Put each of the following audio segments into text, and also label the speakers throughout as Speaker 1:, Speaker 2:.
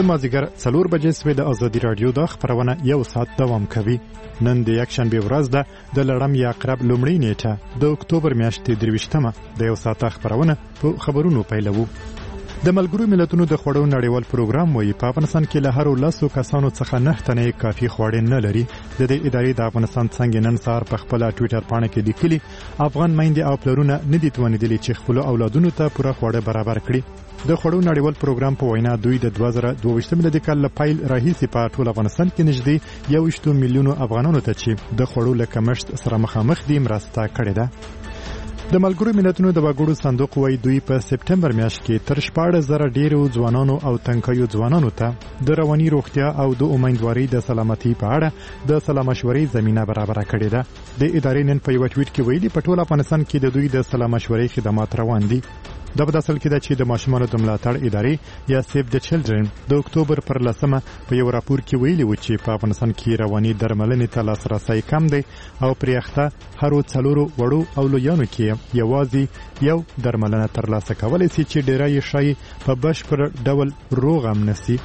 Speaker 1: مازدیګر 4 بجې سوی د ازادي رادیو د خبرونه یو ساعت دوام کوي. نن د یکشنبه ورځ ده د لړم یا عقرب لومړۍ نیټه د اکتوبر میاشتې 23مه د یو ساعت خبرونه په خبرونو پیلوو. د ملګرو ملتونو د خوړو نړیوال پروګرام وایي په افغانستان کې له هر 10 کسانو څخه 9 تنه کافي خواړه نه لري. د دې ادارې د افغانستان څنګه نن سهار په خپل ټوئیټر باندې کې لیکلي افغان میندې او پلرونه نه دي توانیدلي چې خپل اولادونو ته پوره خواړه برابر کړي. د خوړو نړیوال پروګرام په وینا دوی د 2022 میلادي کال له پیل راهیسې په ټول افغانستان کې نږدې 1 میلیون افغانانو ته چې د خوړو له کمښت سره مخامخ دي مرسته کړې ده. د ملګرو ملتونو د وګړو صندوق وایي دوی په سپټمبر میاشت کې تر 14,000 ډیرو ځوانانو او تنکیو ځوانانو ته د رواني روغتیا او د امیدواري د سلامتي په اړه د سلا مشورې زمينه برابر کړې ده. د ادارې نن په یو ټویټ کې ویلي په ټول افغانستان کې د دوی د سلا مشورې خدمات روان دي. دا په اصل کې د چې د ماشومانو د ملاتړ ادارې یا سیف د چلډرن د اکتوبر پر 10مه په یو راپور کې ویلي و چې په افغانستان کې رواني درملنې ته لاسرسي کم دی او پرېخته هر 4 وړو او لویانو کې یوازې یو درملنه ترلاسه کولای شي چې ډیری شای په بشپړ ډول روغ هم نشي.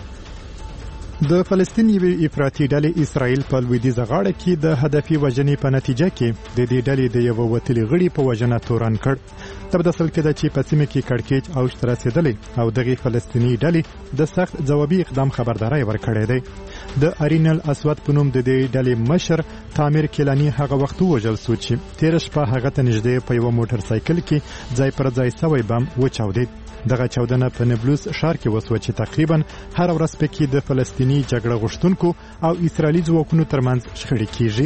Speaker 1: د فلسطین یوې افراطي ډلې اسرائیل په لویدیځه غاړه کې د هدفي وژنې په نتیجه کې د دې ډلې د یو وتلي غړي په وژنه تورن کړ. تبدل کې د چې په سیمه کې کړکېچ او رسیدلې او دغه فلسطینی ډلې د سخت ځوابي اقدام خبرداري ورکړې ده. د ارینل اسود په نوم د دې ډلې مشر تامر کلانی هغه وخت وژل شو چې 13 شپه هغه ته نږدې په یو موټر سایکل کې ځای پر ځای سوی بم وچاودید. دغه چاودنه په نبلوس ښار کې وسوه چې تقریبا هر ورځ پکې د فلسطینی جګړه غوښتونکو او اسرائیلي ځواکونو ترمنځ شخړې کیږي.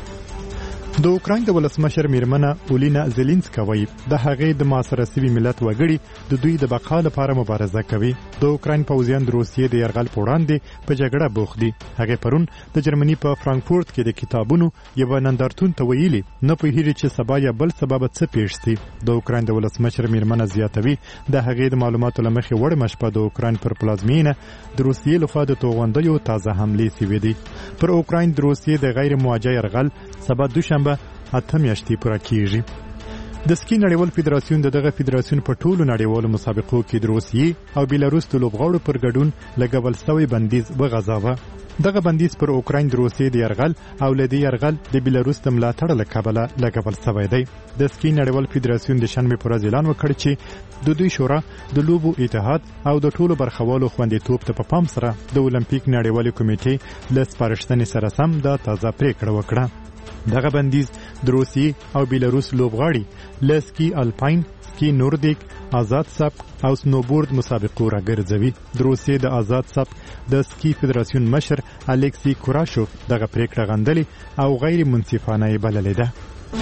Speaker 1: د اوکراین د ولسمشر میرمنه اولینا زيلنسکا وایي د هغې د معاصره سوي ملت وګړي د دوی د بقا لپاره مبارزه کوي. د اوکراین پوځیان د روسیې د یرغل په وړاندې په جګړه بوخت دي. هغه پرون د جرمني په فرانکفورت کې د کتابونو یو نندارتون ته ویلي نه پوهیږي چې سبا یا بل سبب څه پیښ شي. د اوکراین د ولسمشر میرمنه زیاتوي د هغې د معلوماتو لمخې وړ مشپه د اوکراین پر پلازمینه د روسیې لخوا د توغندیو تازه حملې شوې دي. پر اوکراین د روسیې د غیر موجه یرغل سبا دوشنبه 8 میاشتې پوره کیږي. د سکی نړیوال فدراسیون دغه فدراسیون په ټولو نړیوالو مسابقو کې د روسیې او بیلاروس د لوبغاړو پر ګډون لګول شوی بندیز وغځاوه. دغه بندیز پر اوکراین د روسیې د یرغل او لدی یرغل د بیلاروس د ملاتړ لکبله لګول شوی دی. د سکی نړیوال فدراسیون د شنبه پر ورځ اعلان وکړ چې د دوی شورا د لوبو اتحاد او د ټولو برخوالو خوندیتوب ته په پام سره د اولمپیک نړیوالې کمیټې له سپارښتنې سره سم د تازه پریکړه وکړه. دغه بندیز د روسیې او بیلاروس لوبغاړي لسکی الپاین، سکی نوردیک، آزاد سبک او سنوبورد مسابقو راګرځوي. د روسیې د آزاد سبک د سکی فدراسیون مشر الکسی کوراشوف دغه پریکړه غندلې او غیر منصفانه یې بللې ده.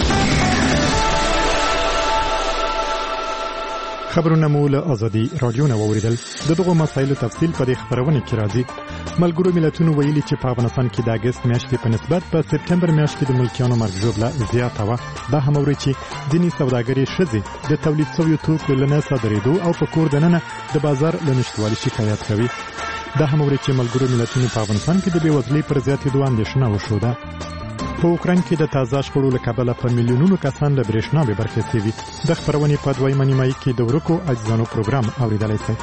Speaker 1: خبرونه مو له ازادي رادیو نه واوریدل. دغه مسایلو تفصیل په دې خبرونه کې راځي. ملګرو ملتونو ویلي چې په افغانستان کې د اگست میاشتې په نسبت په سپټمبر میاشت کې د ملکیانو مرګ ژوبله زیاته وه. دا هم اوري چې ځینې سوداګرې ښځې د تولید شویو توکو له نه صادرېدو او په کور دننه د بازار له نشتوالي شکایت کوي. دا هم اوري چې ملګرو ملتونو په افغانستان کې د بېوزلۍ پر زیاتېدو اندېښنه وښوده. په اوکراین کې د تازه شخړو له کبله په میلیونونو کسان له برېښنا بې برخې شوي. د خپرونې په 2مه نیمایي کې د ورکو اجزانو پروګرام اورېدلی شئ.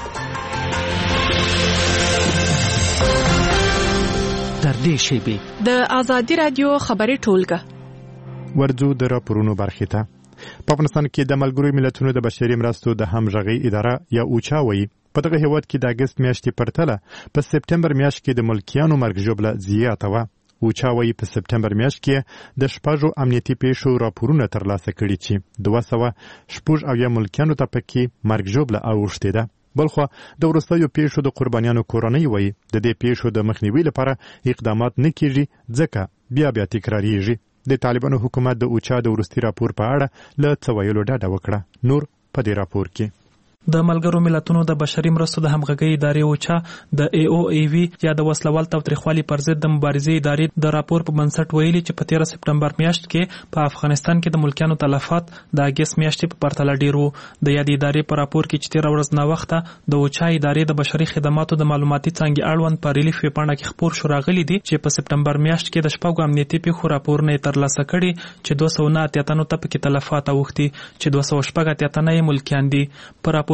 Speaker 2: تر دې شیبې
Speaker 3: د ازادي رادیو خبري ټولګه
Speaker 1: ورځو د راپورونو برخې ته. په افغانستان کې د ملګرو ملتونو د بشري مرستو د همغږۍ اداره یا اوچا وایي په دغه هیواد کې د اگست میاشتې پرتله په سپټمبر میاشت کې د ملکیانو مرګ ژوبله زیاته وه. اوچا وایي په سپټمبر میاشت کې د 6 امنیتي پیښو راپورونه ترلاسه کړي چې 206 ملکیانو ته پکې مرګ ژوبله اوښتې ده. بلخو د وروستیو پیښو د قربانیانو کورنۍ وایي د دې پیښو د مخنیوي لپاره اقدامات نه کیږي ځکه بیا تکراریږي. د طالبانو حکومت د اوچا د وروستي راپور په اړه له څه ویلو ډډه وکړه. نور په دې راپور کې
Speaker 4: د ملګرو ملتونو د بشري مرستو د همغږۍ ادارې اوچا د AOAV یا د وسلوال تاوتریخوالي پر ضد د مبارزې ادارې د راپور په بنسټ ویلي چې په 13 سپټمبر میاشت کې په افغانستان کې د ملکیانو تلفات د اگست میاشتې په پرتله ډیر وو. د یادې ادارې په راپور کې چې 13 ورځې نه وخته د اوچا ادارې د بشري خدماتو د معلوماتي څانګې اړوند په ریلیف ویبپاڼه کې خپور شو راغلي دي چې په سپټمبر میاشت کې د 6 امنیتي پیښو راپورونه ترلاسه کړي چې 209 تنو ته پکې تلفات اوښتي چې 208 تنه یې ملکیان دي. په راپور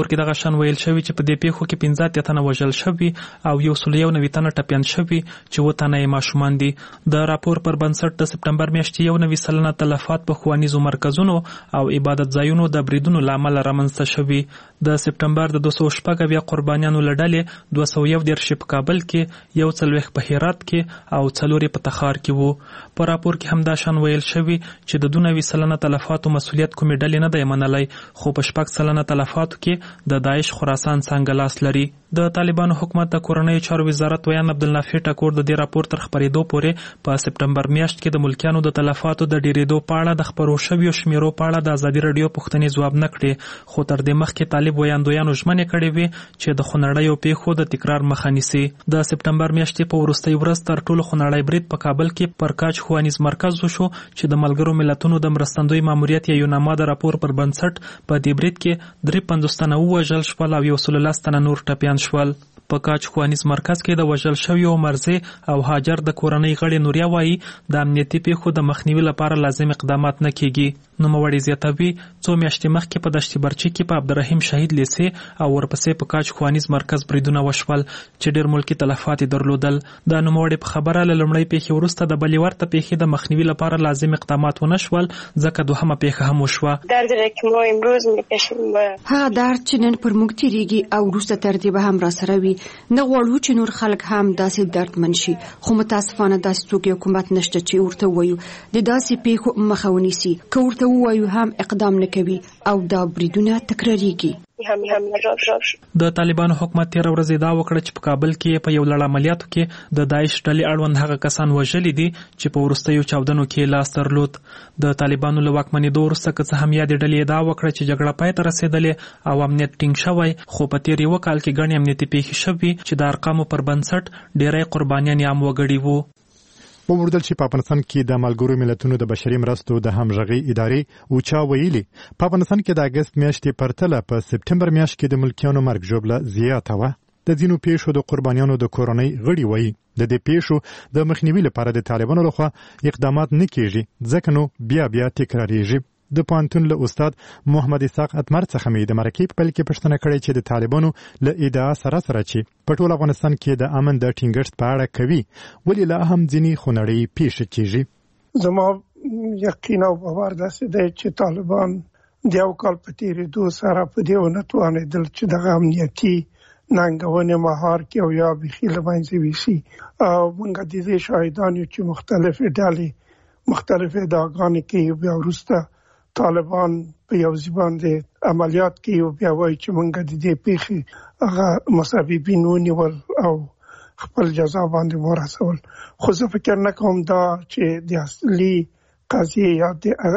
Speaker 4: راپور کې دغه شان ویل شوی چې په دې پیښو کې 15 تنه وژل شوي او 191 تنه ټپیان شوي چې 7 تنه یې ماشومان دي. د راپور پر بنسټ د سپټمبر میاشتې 91 سلنه تلفات په ښوونیزو مرکزونو او عبادت ځایونو د بریدونو له امله رامنځته شوي. د سپټمبر د 214 قربانیانو له ډلې 211 په کابل کې، 140 په هرات کې او 4 په تخار کې وو. په راپور کې هم دا شان ویل شوی چې د 92 سلنه تلفاتو مسؤلیت کومې ډلې نه دی منلی، خو په 6 سلنه تلفاتو کې د داعش خراسان څنګه لاس لري. د طالبانو حکومت د کورنۍ چارو وزارت ویان عبدالنافع ټکور د دې راپور تر خپرېدو پورې په سپټمبر میاشت کې د ملکیانو د تلفاتو د ډېرېدو په اړه د خپرو شویو شمیرو په اړه د ازادي راډیو پوښتنې ځواب نه کړې، خو تر دې مخکې طالب ویاندویانو ژمنې کړې وې چې د خونړیو پیښو د تکرار مخه نیسي. د سپټمبر میاشتې په وروستۍ ورځ تر ټولو خونړی برید په کابل کې پر کاج ښوونیز مرکز وشو چې د ملګرو ملتونو د مرستندوی ماموریت یا یوناما د راپور پر بنسټ په دې برید کې 53 تنه ووژل شول او 110 تنه نور ټپیان شول. په کاج ښوونیز مرکز کې د وژل شویو مرزه او هاجر د کورنۍ غړي نوریا وایي د امنیتي پیښو د مخنیوي لپاره لازم اقدامات نه کیږي. نوموړی زیاتوي څو میاشتې مخکې په دشت برچي کې په عبدالرحیم شهید لیسې او ورپسې په کاج ښوونیز مرکز بریدونه وشول چې ډېر ملکي تلفات درلودل. د نوموړي په خبره له لومړۍ پیښې وروسته د بلې ورته پیښې د مخنیوي لپاره لازم اقدامات ونه شول، ځکه دوهمه پیښه هم وشوه.
Speaker 2: هغه درد چې نن پر موږ تیریږي او وروسته تر دې به هم راسره وي، نه غواړو چې نور خلک هم داسې دردمن شي، خو متاسفانه داسې څوک حکومت نشته چې ورته وایو د داسې پیښو مخه ونیسي. که ورته ووایو هم اقدام نه کوي او دا بریدونه تکراریږي.
Speaker 4: د طالبانو حکومت تیر ورځ دا وکړه چې په کابل کې په یو لړ عملیاتو کې د داعش ډلې اړوند هغه کسان وژلي دي چې په وروستیو چاودنو کې لاس درلود. د طالبانو له واکمنېدو وروسته که څه هم یادې ډلې دا وکړه چې جګړه پای ته رسېدلې او امنیت ټینګ شوی، خو په تیر یو کال کې ګڼې امنیتي پیښې شوي چې د ارقامو پر بنسټ ډېری قربانیان یې هم وګړي وو.
Speaker 1: ووردل چې په افغانستان کې د ملګرو ملتونو د بشري مرستو د همغږي ادارې اوچا ویلي په افغانستان کې د اگست میاشتې پرتله په سپټمبر میاشت کې د ملکیانو مرګ ژوبله زیاته وه. د ځینو پیښو د قربانیانو د کورنۍ غړي وایي د دې پیښو د مخنیوي لپاره د طالبانو لخوا اقدامات نه کیږي، ځکه نو بیا تکراریږي. د پوهنتون له استاد محمد اسحاق اتمر څخه مې د مرکې په پیل کې پوښتنه کړې چې د طالبانو له ادعا سره چې په ټول افغانستان کې د امن د ټینګښت په اړه کوي، ولې لا هم ځینې خونړۍ پیښې کیږي.
Speaker 5: زما یقین او باور داسې دی چې طالبان د یو کال په تېرېدو سره په دې ونه توانېدل چې دغه امنیتي ننګونې مهار کړي او یا بیخي له منځه یوسي. او موږ د دې شاهدان یو چې مختلفې ډلې مختلفې ادعاګانې کوي، بیا وروسته طالبان په یو ځای باندې عملیات کوي او بیا وایي چې موږ د دې پیښې هغه مسببین ونیول او خپل جزا باندې ورسول. خو زه فکر نه کوم دا چې د اصلي قضیې یا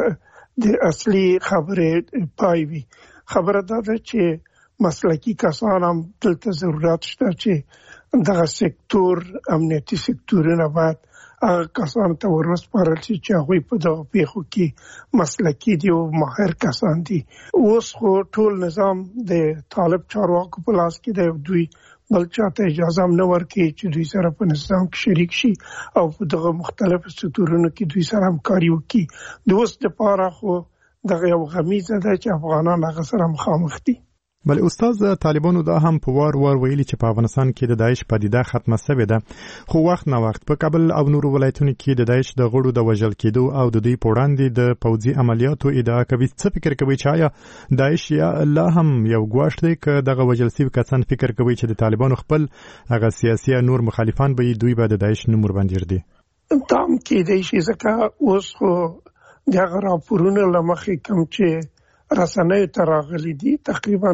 Speaker 5: د اصلي خبرې پای وي. خبره دا ده چې مسلکي کسان هم دلته ضرورت شته چې دغه سکتور امنیتي سکتورونه باید هغه کسان ته ورسپارل شي چې هغوی په دغه پیښو کې مسلکي دي او ماهر کسان دي. اوس خو ټول نظام د طالب چارواکو په لاس کې دی، دوی بل چاته اجازه هم نه ورکوي چې دوی سره په نظام کې شریک شي او په دغه مختلفو سکتورونو کې دوی سره همکاري وکړي. د اوس دپاره خو دغه یو غمیزه ده چې افغانان هغه سره مخامخ دي.
Speaker 1: بل استاد طالبانو دا هم په وار ویلي چې په افغانستان کې د داعش پدیده ختمه شوې ده، خو وخت نه وخت په کابل او نورو ولایتونو کې د داعش د غړو د وژل کېدو او د دوی په وړاندې د پوځي عملیاتو ادعا کوي. څه فکر کوي چې آیا داعش یا لا هم یو ګواښ دی که دغه وژل شوي کسان فکر کوي چې د طالبانو خپل هغه سیاسي نور مخالفان به دوی به د داعش نوم ورباندې ږدي؟
Speaker 5: تام کېدای شي ځکه اوس خو دغه راپورونه له مخې کوم چې رسنیو ته راغلي دي، تقریبا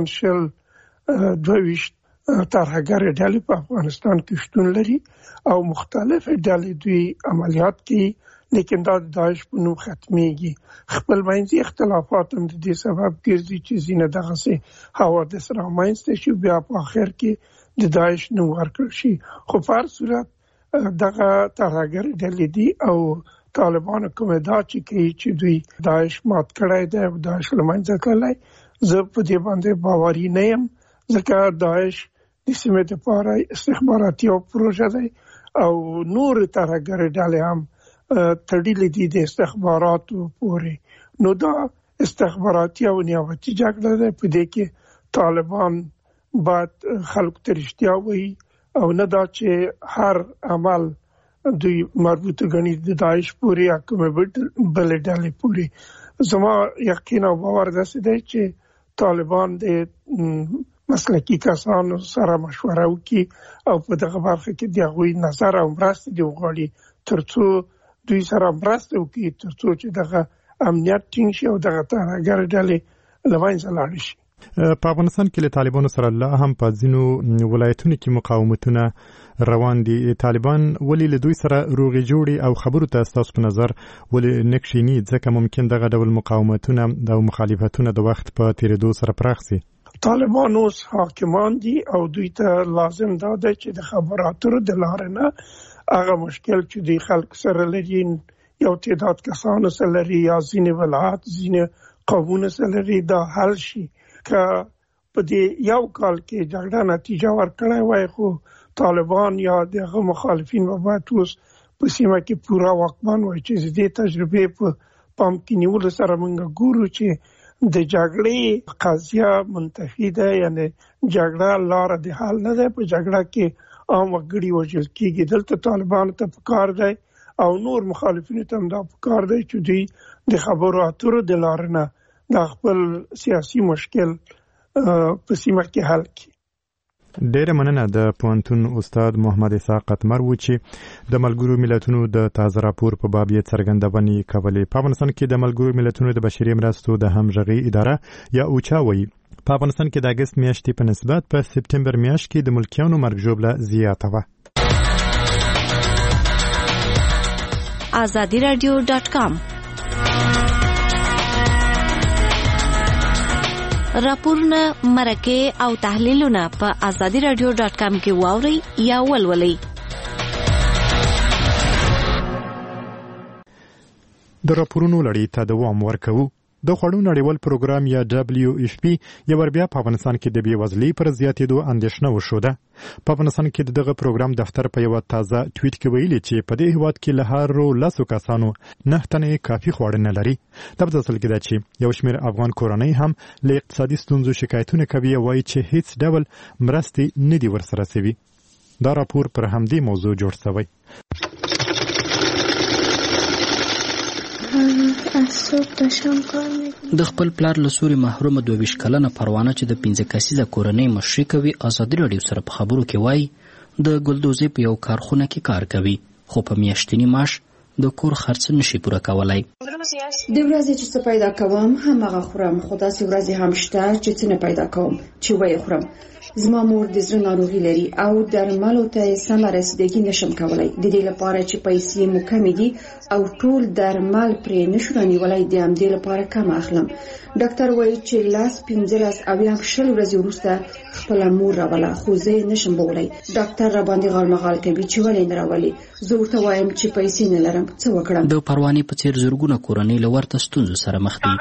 Speaker 5: 22 ترهګرې ډلې په افغانستان کې شتون لري او مختلفې ډلې دوی عملیات کوي، لیکن دا د داعش په نوم ختمیږي. خپل منځي اختلافات هم د دې سبب ګرځي چې ځینې دغسې حوادث رامنځته شي، بیا په آخر کې د داعش نوم ورکړل شي. خو په هر صورت دغه ترهګرې ډلې دي او طالبانو کوم ادعا چې کوي چې دوی داعش مات کړی دی او داعش له منځه تللی، زه په دې باندې باوري نه یم، ځکه داعش د سیمې دپاره استخباراتي او پروژه دی او نور ترهګرې ډلې هم تړلې دي د استخباراتو پورې. نو دا استخباراتي او نیابتي جګړه ده، په دې کې طالبان باید خلکو ته رښتیا وایي او نه دا چې هر عمل دوی مربوطه ګڼي د داعش پورې یا کومې بلې ډلې پورې. زما یقین او باور داسې دی چې طالبان د مسلکي کسانو سره مشوره وکړي او په دغه برخه کې د هغوی نظر او مرسته دې وغواړي ترڅو دوی سره مرسته وکړي ترڅو چې دغه امنیت ټینګ شي او دغه ترهګر ډلې له منځه لاړې شي.
Speaker 1: په افغانستان کې له طالبانو سره لا هم په ځینو ولایتونو کې مقاومتونه روان دي. طالبان ولې له دوی سره روغې جوړې او خبرو ته ستاسو په نظر ولې نه کښېني؟ ځکه ممکن دغه ډول مقاومتونه او مخالفتونه د وخت په تېرېدو سره پراخ شي.
Speaker 5: طالبان اوس حاکمان دي او دوی ته لازم دا ده چې د خبرو اترو د لارې نه هغه مشکل چې دوی خلک سره لري، یو تعداد کسانو سره لري یا ځینې ولایت ځینې قومونه سره لري، دا حل شي. که په دې یو کال کې جګړه نتیجه ورکړې وای خو طالبان یا دغه مخالفین به باید اوس په سیمه کې پوره واکمن وای. چې دې تجربه په پام کې نیول سره موږ ګورو چې د جګړې قضیه منتفي ده، یعنی جګړه لار د حل نه ده. په جګړه کې عام وګړي وژل کېږي. دلته طالبانو ته پکار دی او نور مخالفینو ته هم دا پکار دی چې دوی د خبرو اترو د لارې نه د خپل سیاسي مشکل په سیمه کې حل کړي.
Speaker 1: ډېره مننه د پوهنتون استاد محمد اسحاق قطمر و چې د ملګرو ملتونو د تازه راپور په باب یې څرګندونې کولې. په افغانستان کې د ملګرو ملتونو د بشري مرستو د همغږۍ اداره یا اوچا وایي په افغانستان کې د اګست میاشتې په نسبت په سپتمبر میاشت کې د ملکیانو مرګ ژوبله زیاته وه.
Speaker 6: azadiradio.com راپورونه، مرکې او تحلیلونه په azadiradio.com کې واورئ یا ولولئ.
Speaker 1: د راپورونو لړۍ ته دوام ورکوو. د خوړو نړیوال پروګرام یا WFP یو ور بیا په افغانستان کې د بېوزلۍ پر زیاتېدو اندېښنه وښوده. په افغانستان کې دغه پروګرام دفتر په یو تازه ټویټ کې ویلي چې په دې هیواد کې له هرو 10 کسانو 9 تنې کافي خواړه نه لري. دا په اصل کې ده چې یو شمېر افغان کورنۍ هم له اقتصادي ستونزو شکایتونه کوي او وایي چې هیڅ ډول مرستې نه دي ورسره شوي. دا راپور پر همدې موضوع جوړ شوی.
Speaker 7: د خپل پلار له سوري محرومه 22 کلنه پروانه چې د 15 کسیزه کورنۍ مشري کوي ازادي راډیو سره په خبرو کې وایي د ګلدوزي په یو کارخونه کې کار کوي خو په میاشتنی معاش د کور خرڅ نشي پوره کولای.
Speaker 2: د ورځې چې څه پیدا کوم همغه خورم، خو داسې ورځې هم شته چې څه نه پیدا کوم چې وایي خورم. زما مور د زړه ناروغي لري او درملو ته سمه رسیدګي نشم کولای. د دې لپاره چې پیسې مو کمې دي او ټول درمل پرې نشو رانیولای، د همدې لپاره کم اخلم. ډاکټر وایي چې 15 او یا 20 ورځې وروسته خپل مور راوله، خو زه نشم بولای. ډاکټر را باندې غالمغال کوي چې ولې نه راولي. زه ورته وایم چې پیسې نه لرم، څه وکړم؟
Speaker 7: د پروانې په څیر زرګونه کورنۍ له ورته ستونزو سره مخ دي.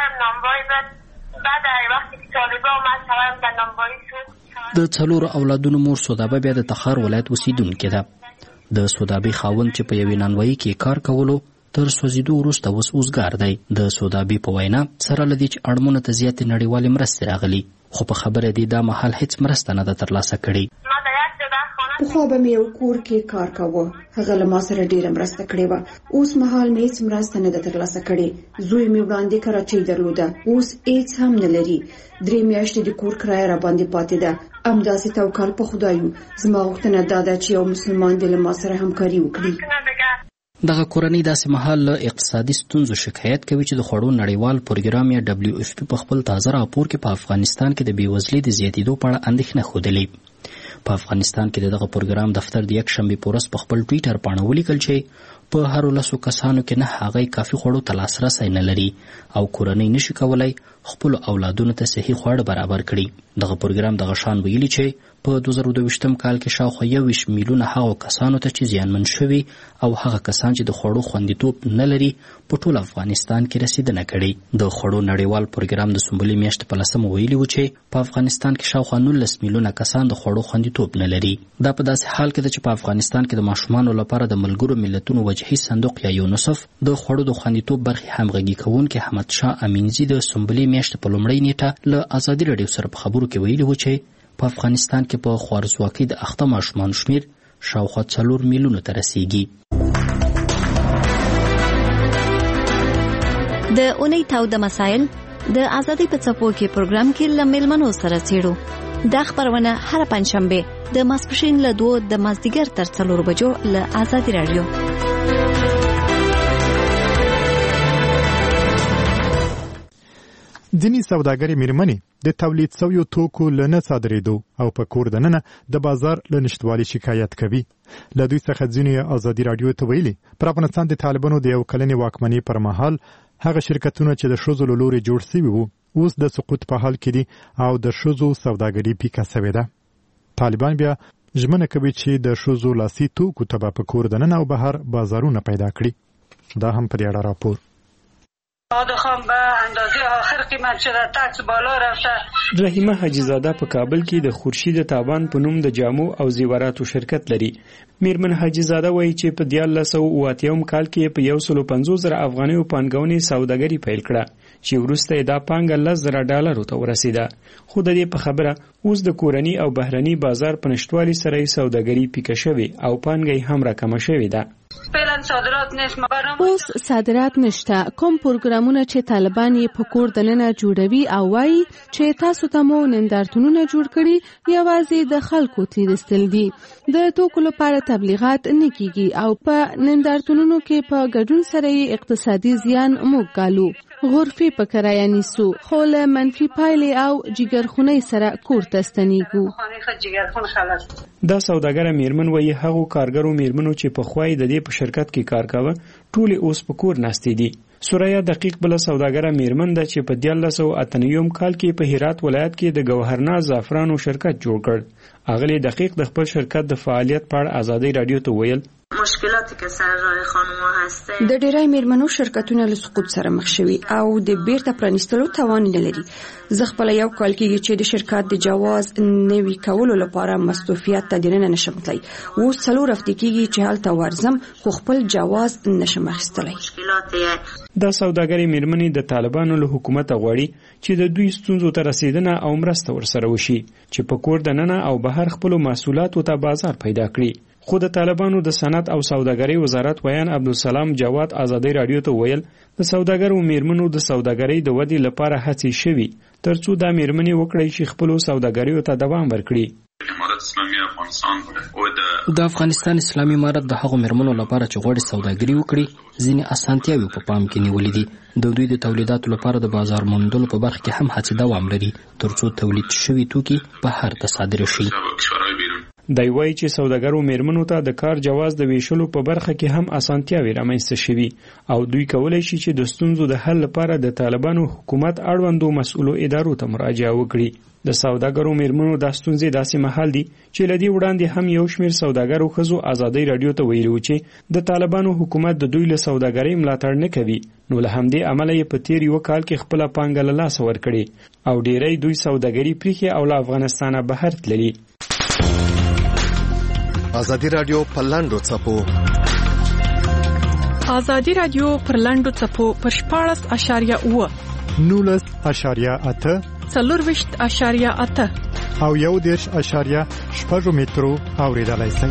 Speaker 7: د 4 اولادونو مور سودابه بیا د تخار ولایت اوسیدونکې ده. د سودابې خاوند چې په یوې نانوایي کې کار کولو تر سوځېدو وروسته اوس اوسګار دی. د سودابې په وینا سره له دې چې اړمونو ته زیاتې نړیوالې مرستې راغلي خو په خبره دی دا مهال هیڅ مرسته نه ده ترلاسه کړې.
Speaker 2: پخوا به مې یو کور کې کار کاوه، هغه له ما سره ډېره مرسته کړې وه. اوس مهال مې هیڅ مرسته نه ده ترلاسه کړې. زوی مې وړاندې کراچۍ درلوده، اوس هیڅ هم نه لري. 3 میاشتې د کور کرایه را باندې پاتې ده. همداسې توکل په خدایو. زما غوښتنه دا ده چې یو مسلمان دې له ما سره همکاري وکړي.
Speaker 7: دغه کورنۍ داسې مهال له اقتصادي ستونزو شکایت کوي چې د خوړو نړیوال پروګرام یا WFP په خپل تازه راپور کې په افغانستان کې د بېوزلۍ د زیاتېدو په اړه اندېښنه ښودلې. په افغانستان کې دغه پروګرام دفتر د یک شنبې په ورځ په خپل ټویټر پاڼه ولیکل چې په هرو 10 کسانو کې نه هغه کافي خوړو ته لاسرسی نه لري او کورنۍ نشي کولای خپل اولادونو ته صحي خواړه برابر کړي. دغه پروګرام دغه شان ویلي چې په 2022 کال کې شاوخوا 21 میلیونه هغه کسانو ته چې زیانمن شوي او هغه کسان چې د خوړو خوندیتوب نه لري په ټول افغانستان کې رسیدنه کړې. د خوړو نړیوال پروګرام د سنبلې میاشتې په 10 ویلي و چې په افغانستان کې شاوخوا 19 میلیونه کسان د خوړو خوندیتوب نه لري. دا په داسې حال کې ده چې په افغانستان کې د ماشومانو لپاره د ملګرو ملتونو وجهي پاچاهي صندوق یا یونسف د خوړو د خوندیتوب برخې همغږي کوونکی حمد شاه امینزي د سنبلې میاشتې په لومړۍ نیټه له ازادي راډیو سره په خبرو کې ویلي و چې په افغانستان کې په خوارزواکۍ د اخته ماشومانو شمېر شاوخوا 4 میلیونو ته رسیږي.
Speaker 6: د اونۍ تاوده مسایل د ازادۍ په څپو کې پروګرام کې له میلمنو سره څېړو. دا خبرونه هر پنځشنبه د ماسپښین له 2 د مازدیګر تر 4 بجو له ازادي راډیو.
Speaker 1: ځینې سوداګرې میرمنې د تولید شویو توکو له نه صادرېدو او په کور دننه د بازار له نشتوالي شکایت کوي. له دوی څخه ځینې ازادي راډیو ته ویلي پر افغانستان د طالبانو د یو کلنې واکمنۍ پر مهال هغه شرکتونه چې د ښځو له لوري جوړ شوي وو اوس د سقوط په حال کې دي او د ښځو سوداګري پیکه شوې ده. طالبان بیا ژمنه کوي چې د ښځو لاسي توکو ته به په کور دننه او بهر بازارونه پیدا کړي. دا هم په دې اړه راپور.
Speaker 8: خام به اندازه آخر قیمت شده، تکس بالا رفته.
Speaker 9: رحیمه حاجی زاده په کابل کې د خورشید تابان په نوم د جامو او زیوراتو شرکت لري. میرمن حاجی زاده وایي چې په 1980 کال کې په 150,000 افغانیو پانګونې سوداګري پیل کړه چې وروسته دا پانګه $10,000 ته ورسیده. خو د دې په خبره اوس د کورني او بهرني بازار په نشتوالي سره سوداګري پیکه شوې او پانګه هم راکمه شوې ده.
Speaker 3: اوس صادرات نشته. کوم پروګرامونه چې طالبان یې په کور دننه جوړوي او وایي چې تاسو ته مو نندارتونونه جوړ کړي یوازې د خلکو تیرستل دي. د توکو لپاره تبلیغات نه کیږي او په نندارتونونو کې په ګډون سره اقتصادي زیان موږ ګالو. غرفې په کرایه نیسو خو له منفي پایلې او جګرخونۍ سره کور ته ستنیږو.
Speaker 9: دا سوداګره میرمن وایي هغو کارګرو میرمنو چې په خوای د دې په شرکت کې کار کاوه ټول اوس په کور ناستې دي. سوریا دقیق بل سوداګره میرمن ده چې په 1998 کال کې په هرات ولایت کې د گوهرنا زعفرانو شرکت جوړ کړ. اغلی دقیق د خپل شرکت د فعالیت په اړه ازادي رادیو ته ویل
Speaker 2: مشکلاتی که سر راه خانم‌ها هسته د ډیری میرمنو شرکتونه له سقوط سره مخ شوي او د بیرته پرانیستلو توان نه لري. زه خپل یو کال کېږي چې د شرکت د جواز نوي کولو لپاره مستوفیت ته دننه نشم تللی. اوس 4 هفته کېږي چې هلته ورځم خو خپل جواز نشم اخیستلی.
Speaker 9: دا سوداګري میرمنې د طالبانو له حکومت غواړي چې د دوی ستونزو ته رسیدنه او مرسته ورسره وشي چې په کور دننه او بهر خپل محصولاتو ته بازار پیدا کړي. خو د طالبانو د صنعت او سوداګرۍ وزارت ویان عبدالسلام جواد ازادي رادیو ته ویل د سوداګرو میرمنو د سوداګرۍ د ودې لپاره هڅې شوي ترڅو دا میرمنې وکړي چې خپل سوداګریو ته دوام ورکړي.
Speaker 7: د افغانستان اسلامي امارت د هغو میرمنو لپاره چې غواړي سوداګري وکړي ځینې اسانتیاوې په پام کې نیولې دي. د دوی د تولیداتو لپاره د بازار موندلو په برخه کې هم هڅې دوام لري ترڅو تولید شوي توکي بهر ته صادر شي.
Speaker 9: دی وایي چې سوداګرو میرمنو ته د کار جواز د ویشلو په برخه کې هم اسانتیاوې رامنځته شوي او دوی کولی شي چې د ستونزو د حل لپاره د طالبانو حکومت اړوندو مسؤلو ادارو ته مراجعه وکړي. د سوداګرو میرمنو د ستونزې داسې مهال دي چې لدی وړاندې هم یو شمېر سوداګرو ښځو ازادي رادیو ته ویلي و چې د طالبانو حکومت د دوی له سوداګرۍ ملاتړ نه کوي نو له همدې امله یې په تیر یو کال کې خپل پانګه له لاسه ورکړي او ډیری دوی سوداګري پریښې او له افغانستانه بهر تللي.
Speaker 10: ازادي رادیو پر لاندو څپو
Speaker 3: ازادي رادیو پر لاندو څپو پر 14.8
Speaker 1: 19.8
Speaker 3: 4.8
Speaker 1: او 1.8 مترو اوریدلای شئ.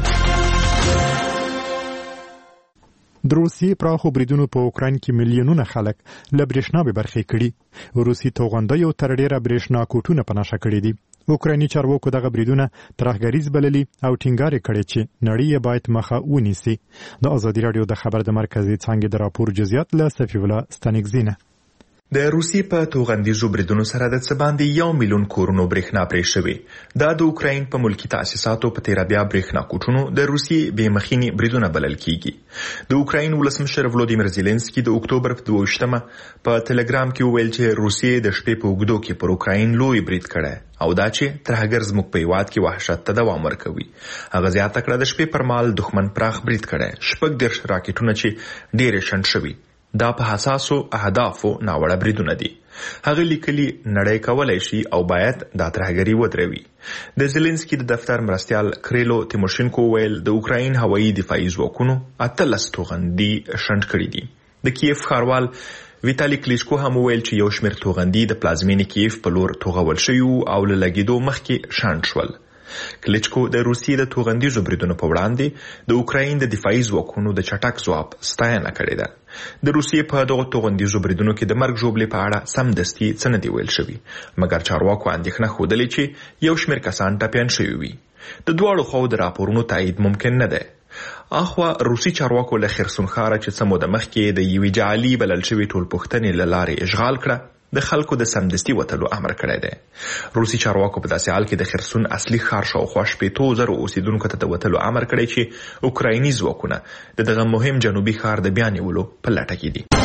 Speaker 1: د روسي پراخو بریدونو په اوکراین کې میلیونونه خلک له برېښنا به برخې کړي. روسي توغندیو تر ډیره برېښنا کوټونه په نشه کړي دي. اوکرایني چارواکو دغه بریدونه ترهګریز بللي او ټینګار کړي چې نړۍ باید مخه ونیسي. د ازادي رادیو د خبر د مرکزي څانګې د راپور جزئیات له صفی الله ستانګزینه.
Speaker 11: د روسي په توغندیزو بریدونو سره د څه باندې 1 میلیون کورونو برېښنا پرې شوې. دا د اوکراین په ملکی تاسیساتو په تیر بیا برېښنا کوټونو د روسي بې مخینی بریدونه بلل کیږي. د اوکراین ولسمشر ولودیمیر زيلنسکي د اکتوبر په 22مه په ټلګرام کې ویل چې روسیې د شپې په وګړو کې پر اوکراین لوی برید کړی او دا چې ترهګر زموږ په هیواد کې وحشت ته دوام ورکوي. هغه زیاته کړه د شپې پر مال دښمن پراخ برید کړی 14 راکټونه چې ډېر شنډ شوي دا په حساسو اهدافو ناوړه بریدونه دي. هغه لیکلي نړۍ کولای شي او باید دا ترهګري ودروي. د زيلنسکي د دفتر مرستيال کریلو تیموشینکو ویل د اوکراین هوایي دفاعي ځواکونو 18 توغندي شنډ کړي دي. د کیف ښاروال ویتالي کلیشکو هم ویل چې یو شمېر توغندي د پلازمینې کیف په لور توغول شوي او له لګیدو مخکې شنډ شول. کلیچکو د روسیې د توغندیزو بریدونو په وړاندې د اوکراین د دفاعي ځواکونو د چټک ځواب ستاینه کړې ده. د روسیې په دغه توغندیزو بریدونو کې د مرګ ژوبلې په اړه سمدستي څه نه دي ویل شوي، مګر چارواکو اندېښنه ښودلې چې یو شمېر کسان ټپیان شوي وي. د دواړو خواو د راپورونو تایید ممکن نه دی. اخوا روسي چارواکو له خرسون ښاره چې څه موده مخکې د یوې جعلي بلل شوي ټولپوښتنې له لارې اشغال کړه، د خلکو د سمدستي وتلو امر کړی دی. روسي چارواکو په داسې حال کې د خرسون اصلي ښار شاوخوا 80,000 اوسیدونکو ته د وتلو امر کړی چې اوکرایني ځواکونه د دغه مهم جنوبي ښار د بیا نیولو په لټه کې دي.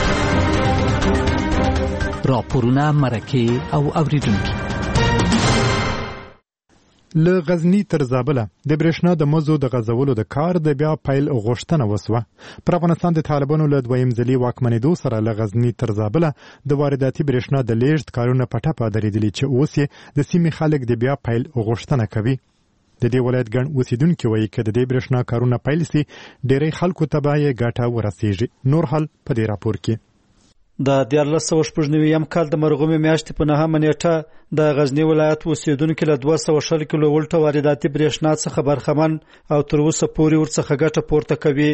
Speaker 12: راپورونه، مرکې او اوریدونکي.
Speaker 1: له غزنی تر زابله د برېښنا د مزو د غځولو د کار د بیا پیل غوښتنه وسوه. پر افغانستان د طالبانو له دویم ځلي واکمنېدو سره له غزنی تر زابله د وارداتي برېښنا د لیږد کارونه په ټپه درېدلي چې اوس یې د سیمې خلک د بیا پیل غوښتنه کوي. د دې ولایت ګڼ اوسیدونکي وایي که د دې برېښنا کارونه پیل سي ډېری خلکو ته به یې ګټه ورسیږي. نور حال په دې راپور کې.
Speaker 13: د 1999 کال د مرغومې میاشتې په 9 نیټه د غزنی ولایت اوسیدونکو له 200 کیلو ولټ وارداتي برېښنا څخه برخمن او تر اوسه پورې ورڅخه ګټه پورته کوي.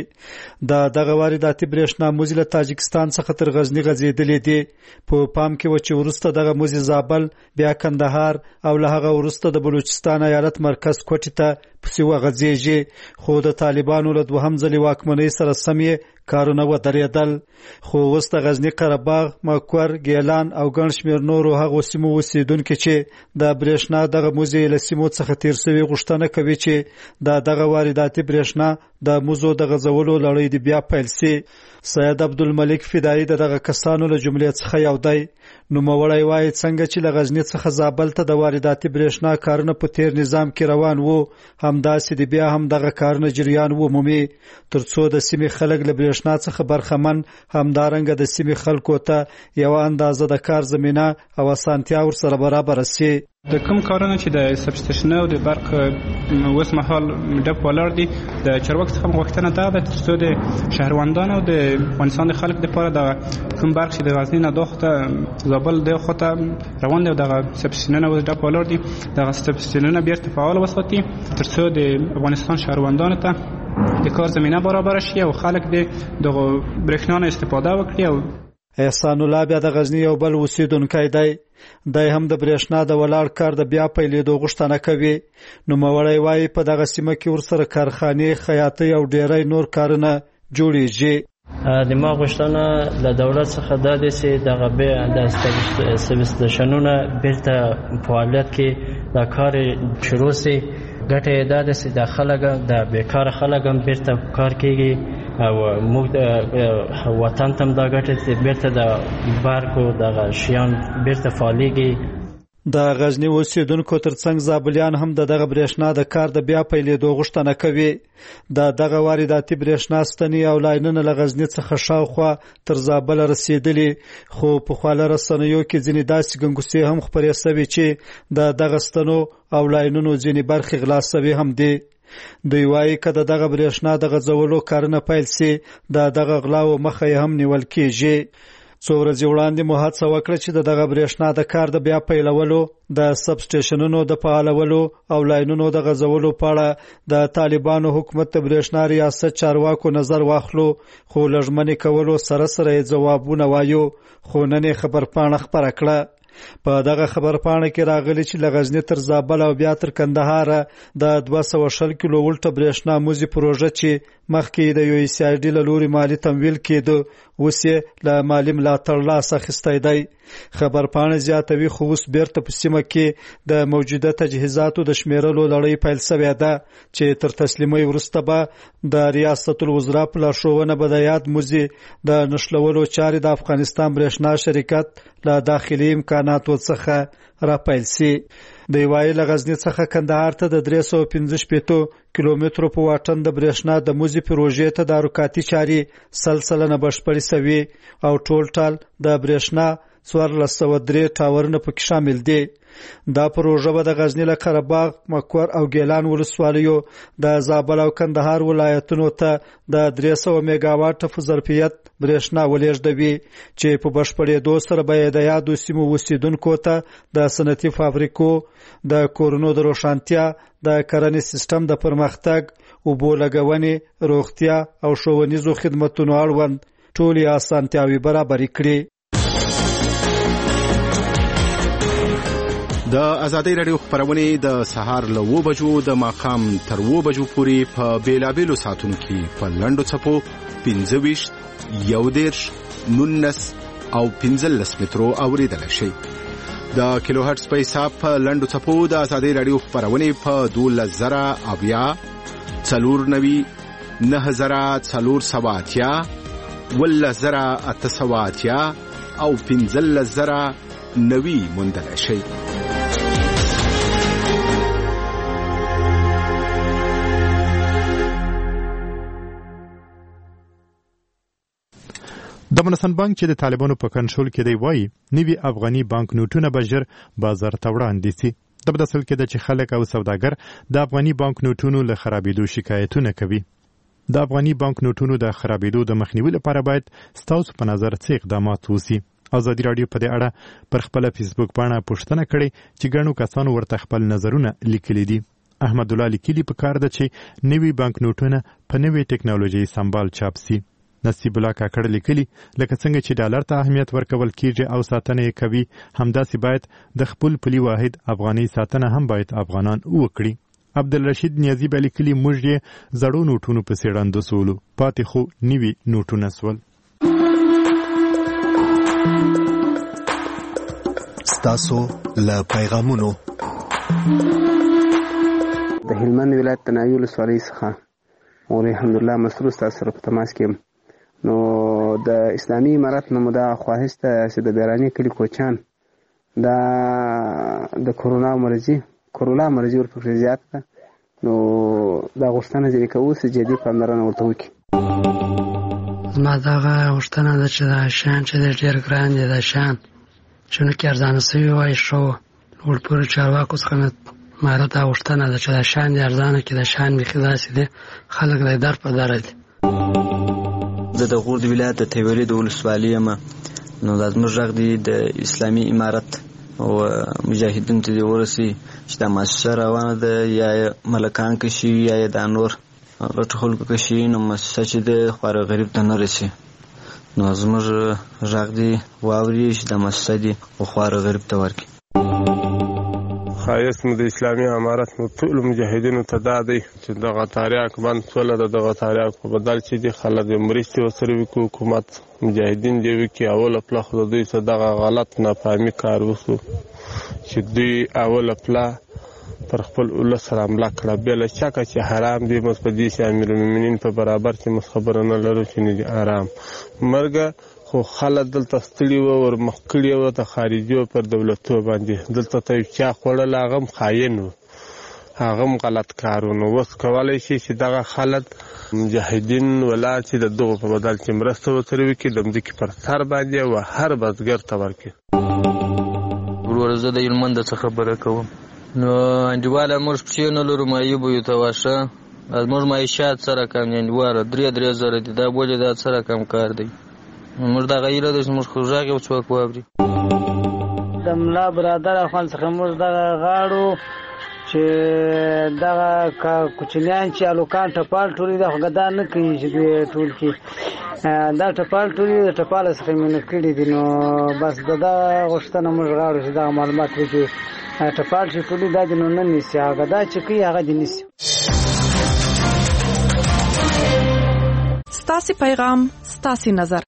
Speaker 13: دغه وارداتي برېښنا موزي له تاجکستان څخه تر غزنی غځېدلې دي. په پام کې و چې وروسته دغه موزي زابل، بیا کندهار او له هغه وروسته د بلوچستان ایالت مرکز کوټې ته پسې وغځېږي. خو د طالبانو له دوهم ځلي واکمنۍ سره سم یې کارونه ودرېدل. خو اوس د غزنی، قره‌باغ، مکور، ګیلان او ګڼ شمېر نورو هغو سیمو اوسیدونکي چې د برېښنا دغه موزې له سیمو څخه تیر شوي غوښتنه کوي چې دغه وارداتي برېښنا د موزو د غځولو لړۍ دې بیا پیل سي. سید عبدالملک فدایي دغه کسانو له جملې څخه یو دی. نوموړی وایي څنګه چې له غزنی څخه زابل ته د وارداتي برېښنا کارونه په تیر نظام کې روان وو، همداسې د بیا هم دغه کارونه جریان ومومي ترڅو د سیمې خلک له برېښنا څخه برخمن، همدارنګه د سیمې خلکو ته یو اندازه د کار زمینه او اسانتیا ورسره برابر شي.
Speaker 14: د کوم کارونه چې د سبسټیشن او د برق اوس مهال ډپ ولاړ دي، د چارواکو څخه غوښتنه ده ترڅو د شهروندانو د افغانستان د خلک لپاره د کوم برق چې د غزنی نه داخته زابل د خطه روان دي دغه سبسټیشن او ډپ ولاړ دي، دغه سبسټیشن بیرته فعال وساتي ترڅو د افغانستان شهروندانو ته د کار زمینه برابر شي او خلک د دغه برېښنا استفاده وکړي. او
Speaker 13: احسان الله بیا د غزنی یو بل اوسیدونکی دی. دای هم د برېښنا د ولاړ کار د بیا پیلېدو غوښتنه کوي. نوموړی وایي په دغه سیمه کې ورسره کارخانې، خیاطۍ او ډېری نور کارونه جوړیږي.
Speaker 15: د ما غوښتنه له دولت څخه دا ده چې دغه د سبسټیشنونه بیرته فعالیت کې د کار شروع سي. ګټه یې دا ده چې د خلک د بیکاره خلک هم بیرته کار کوي او موږ د وطن ته دا ګټه چې بیرته د برقو دغه شیان بیرته فعالېږي.
Speaker 13: د غزنی اوسیدونکو ترڅنګ زابلیان هم دغه برېښنا د کار د بیا پیلېدو غوښتنه کوي. دغه وارداتي برېښنا ستنې او لاینونه له غزنی څخه شاوخوا تر زابل رسیدلي، خو په خواله رسنیو کې ځینې داسې ګنګوسې هم خپرې شوې چې دغه ستنو او لاینونو ځینې برخې غلا شوې هم دي. دوی وایي که دغه برېښنا د غځولو کارونه پیل سي دغه غلاو مخه یې هم نیول کېږي. څو ورځې وړاندې مو هڅه وکړه چې دغه برېښنا د کار د بیا پیلولو، د سبسټیشنونو د فعالولو او لاینونو د غځولو په اړه د طالبانو حکومت د برېښنا ریاست چارواکو نظر واخلو، خو لږمنې کولو سره سره یې ځوابونه وایو. خو نن یې خبرپاڼه خپره کړه. په دغه خبرپاڼه کې راغلي چې له غزنی تر زابل او بیا تر کندهار د 220 کیلو ولټ برېښنا موزي پروژه چې مخکې د USAID له لوري مالی تمویل کېده اوس یې له مالی ملاتړ لاس اخیستی دی. خبرپاڼه زیاتوي خو اوس بیرته په سیمه کې د موجوده تجهیزاتو د شمیرلو لړۍ پیل شوې ده چې تر تسلیمۍ وروسته به د ریاست الوزرا په لارښوونه به د یاد موزي د نښلولو چارې د افغانستان برېښنا شرکت له داخلي امکاناتو څخه را پیل سي. د وایي له غزنی څخه کندهار ته د 315 کیلومترو په واټن د برېښنا د موزي پروژې تدارکاتي چاري سلسله بشپړې شوې او ټول د برېښنا 1403 ټاورونه پکې شامل دي. دا پروژه به د غزنی له قره‌باغ، مکور او ګیلان ولسوالیو د زابل او کندهار ولایتونو ته د 300 میگاواټ په ظرفیت برېښنا ولېږدوي چې په بشپړېدو سره به د یادو سیمو اوسیدونکو ته د صنعتي فابریکو، د کورونو د روښانتیا، د کرنې سیستم د پرمختګ، اوبو لګونې، روغتیا او ښوونیزو خدمتونو اړوند ټولې اسانتیاوې برابرې کړي.
Speaker 16: د ازادۍ راډیو خبرونه د سهار له 9 بجو د ماښام تر 9 بجو پورې په بیلابېلو ساعتونو کې په لنډو څپو 25 11 19 او 15 مترو اوریدل شي. د کیلو هرتز په حساب په لنډو څپو د ازادۍ راډیو خبرونه په 12000 490 9480 11880 او 15090 موندل شي.
Speaker 1: د افغانستان بانک چې د طالبانو په کنټرول کې دی وایي نوي افغاني بانک نوټونه به ژر بازار ته وړاندې شي. د بدل کې د چې خلک او سوداګر د افغاني بانک نوټونو له خرابېدو شکایتونه کوي. د افغاني بانک نوټونو د خرابېدو د مخنیوي لپاره باید ستاسو په نظر څه اقدامات وشي. ازادي راډیو په دې اړه پر خپل فیسبوک باندې پوښتنه کړې چې ګڼو کسانو ورته خپل نظرونه لیکلي دي. احمد الله لیکلي په کار ده چې نوي بانک نوټونه په نوې ټکنالوژي سمبال چاپ شي. نصیب الله کاکړ لیکلي لکه څنګه چې ډالر ته اهمیت ورکول کیږي او ساتنه یې کوي همداسې باید د خپل پولي واحد افغاني ساتنه هم باید افغانان وکړي. عبدالرشید نیازی به لیکلي موږ یې زړو نوټونو په څېړندو سولو پاتې خو نوي نوټونه سول.
Speaker 10: ستاسو له پیغامونو
Speaker 17: د هلمند ولایت تنایي ولسوالۍ څخه اور الحمدلله مسرور تاسو سره په تماس کې نو د اسلامي امارت نو دا خواهش ته چې د بیرانی کلی کوچان دا د کرونا مرضی ورپکې زیات ده نو دا غوښتنه چې کوو چې جدي پاملرنه ورته وکړي.
Speaker 18: ما دا غوښتنه ده چې دا شان چې ډېر ګران دي دا شان چون کې ارزانه سوي وای شو ورپورې چارواکو څخه ما دا غوښتنه ده چې دا شان دي ارزانه کې دا شان مخې داسې دي خلک دا در په دره دي.
Speaker 19: زه د غور د ولایت د تیوري د ولسوالۍ یم نو دا زموږ غږ دی د اسلامي امارت او مجاهدینو ته دې ورسي چې دا مؤسسه روانه ده یا ملکان که شي یا دا نور غټ خلکو که شي نو مؤسسه چې د خواره غریب ته نه رسي نو زموږ غږ دی واوري چې دا مؤسسه دي خو خواره غریب ته ورکړي.
Speaker 20: خایست مو د اسلامي امارت مو ټول مجاهدینو ته دا دی چې دغه تاریخ بند سوله د دغه تاریخ په بدل چې دي خلک مرستې ورسره وکړي حکومت مجاهدین دې وکړي اوله پله خو دوی څه دغه غلط نافهمي کار وشو چې دوی اوله پله پر خپل ولس سره حمله کړه بې له شکه چې حرام دی موږ په دې چې امیرالمؤمنین په برابر کې موږ خبره نه لرو چې نه دي حرام مرګه خو خلک دلته ستړي وو ورمخ کړي وو د خارجي پر دولتو باندې دلته ته یو چا خوړل هغه هم خاین و هغه هم غلط کار و نو اوس کولی شي چې دغه خلک مجاهدین ولاړ چې د دغو په بدل کې مرسته ورسره وکړي د مځکې پر سر باندې و هر بزګر ته ورکړي.
Speaker 21: وروره زه د هلمند څخه خبره کوم نو انډیواله موږ پښې نه لرو معیوبو یو ته واښه زموږ معیشات سره کم انډیواله 3 زره دي دا بولې دا سره کم کار دی موږ دا غیره د موږ خو ژغ یو څوک واوري
Speaker 18: د ملا برادر افغان څخه موږ دا غاړو چې دا کوچنیان چې الوکان ټپال ټولي دا غدا نه کوي چې ټول کې دا ټپال ټولي د ټپال څخه مونږ کړی دي نو بس دا غوښتنه موږ غواړو چې دا معلومات وکړي ټپال چې ټولي دا نو نه نيسي هغه دا چې کوي هغه دي نيسي.
Speaker 22: ستاسي پیغام ستاسي نظر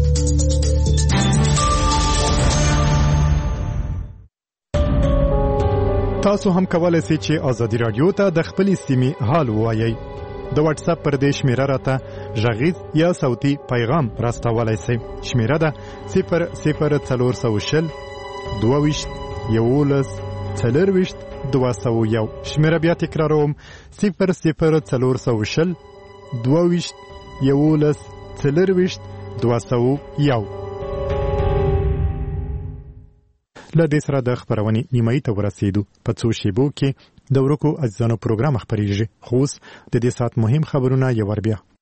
Speaker 1: تاسو هم کولای شئ چې ازادي رادیو ته د خپلې سیمې حال ووایئ. د واتس اپ پر دې شمیره راته غږیز یا صوتي پیغام راستولای شئ. شمیره ده 00420 22 11 40 201 شمیره بیا تکراروم 00420 22 11 40 201. له دې سره د خبرونې نیمایي ته ورسېدو. په څو شیبو کې د ورکو اجزانو پروګرام خپریږي. خو اوس د دې سات مهم خبرونه یو ور بیا